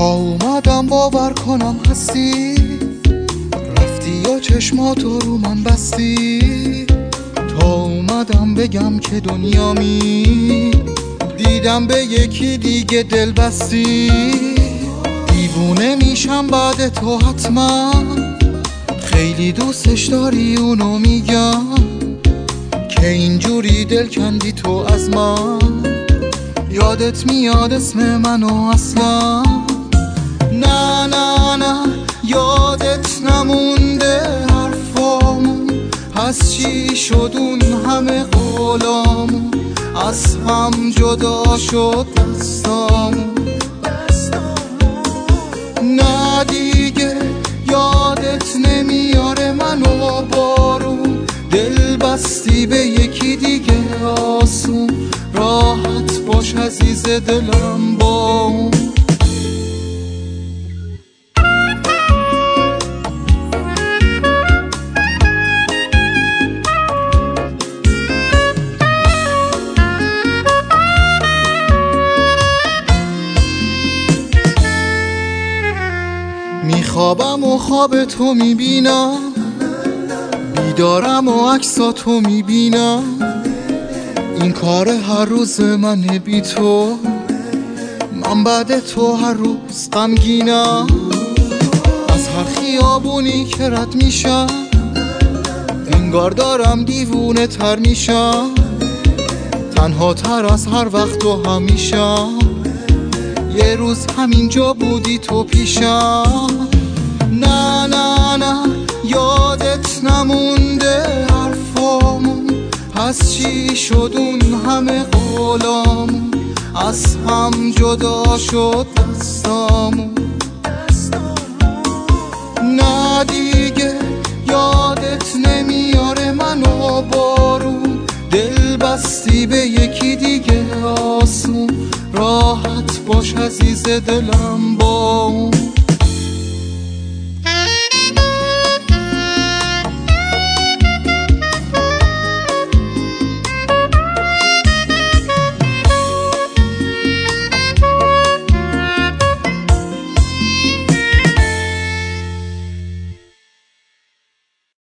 اومدم باور کنم هستی، رفتی یا چشماتو رو من بستی. تا اومدم بگم که دنیامی، دیدم به یکی دیگه دل بستی. دیوونه میشم بعد تو حتما، خیلی دوستش داری اونو میگم، که اینجوری دل کندی تو از من. یادت میاد اسم منو اصلا؟ نه نه نه یادت نمونده حرفامون، پس چی شد اون همه قولامون؟ از هم جدا شد دستامون. نه دیگه یادت نمیاره منو بارون، دل بستی به یکی دیگه آسون. راحت باش عزیز دلم با اون. میخوابم و خواب تو میبینم، بیدارم و عکساتو میبینم. این کار هر روز منه بی تو، من بعد تو هر روز غمگینم. از هر خیابونی که رد میشم، انگار دارم دیوونه تر میشم. تنها تر از هر وقت و همیشم، یه روز همینجا بودی تو پیشم. نه نه نه یادت نمونده حرفامون، پس چی شد اون همه قولامون؟ از هم جدا شد دستامون. نه دیگه یادت نمیاره منو بارون، دل بستی به یکی دیگه آسون. راحت باش عزیز دلم